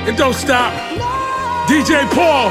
It don't stop. DJ Paul,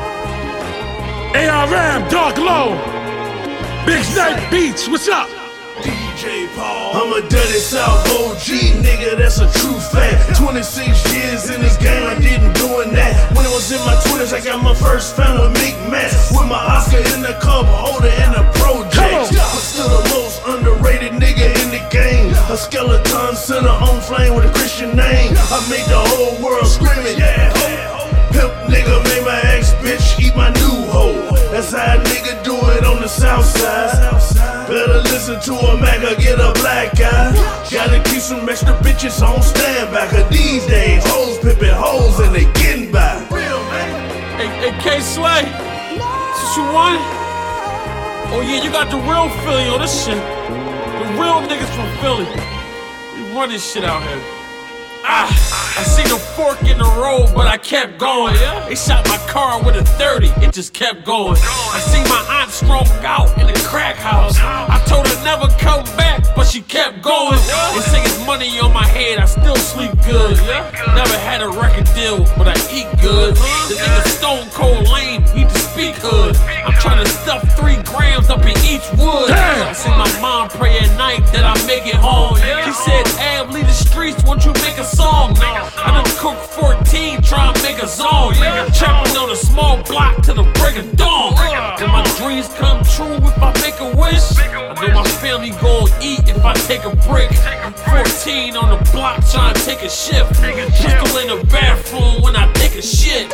ARM, Dark Low, Big Snipe Beats, what's up? DJ Paul, I'm a dirty South OG, nigga, that's a true fact. 26 years in this game, I didn't doing that. When it was in my 20s, I got my first fan with Meek Max, with my Oscar in the cup holder and a project. But still the most underrated nigga in the game. A skeleton center on flame with a Christian name. I made the whole world screaming, yeah. Pimp nigga made my ex-bitch eat my new hoe. That's how a nigga do it on the south side. Better listen to a Mac or get a black eye. Gotta keep some extra bitches on standby, cause these days hoes pimpin' hoes and they getting by. Real man. Hey, K-Slay, is this you want? Oh yeah, you got the real Philly on this shit. The real niggas from Philly. We run this shit out here. I seen a fork in the road, but I kept going. They shot my car with a 30, it just kept going. I seen my aunt stroke out in the crack house. I told her never come back, but she kept going. They say it's money on my head, I still sleep good. Never had a record deal, but I eat good. The nigga Stone Cold Lane, he just speak hood. I'm trying to stuff 3 grams up in each wood. I see my mom pray at night that I make it home. She said, Ab, leave the streets, won't you make a song? I done cooked 14, try and make a zone. Trapping on a small block till the break of dawn. Will my dreams come true if I make a wish? I know my family gon' eat if I take a brick. 14 on the block trying to take a shift. Pistol in the bathroom when I take a shit.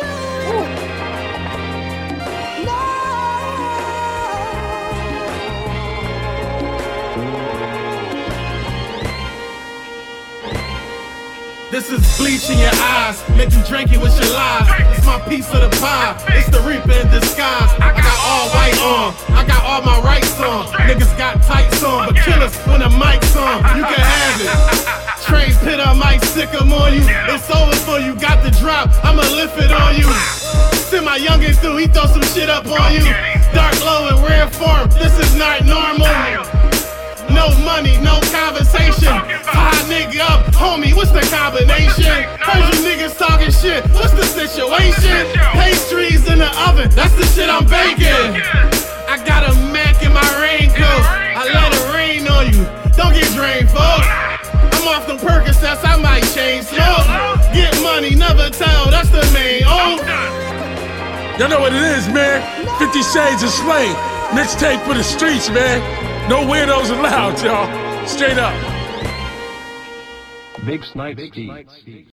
This is bleach in your eyes, make you drink it with your lies. It's my piece of the pie, it's the reaper in disguise. I got all white on, I got all my rights on. Niggas got tights on, but killers when the mic's on. You can have it. Trade pit, I might stick 'em on you. It's over for you, got the drop, I'ma lift it on you. Send my youngin' through, he throw some shit up on you. Dark Low and rare form, this is not normal. No money, no conversation. Tie a nigga up, homie, what's the combination? Heard you niggas talking shit, what's the situation? Pastries in the oven, that's the shit I'm baking. I got a Mac in my raincoat, I let it rain on you. Don't get drained, folks. I'm off them Percocets, I might change slow. Get money, never tell, that's the main. Oh. Y'all know what it is, man. 50 Shades of Slay. Mixtape for the streets, man. No weirdos allowed, y'all. Straight up. Big Snipe Beats.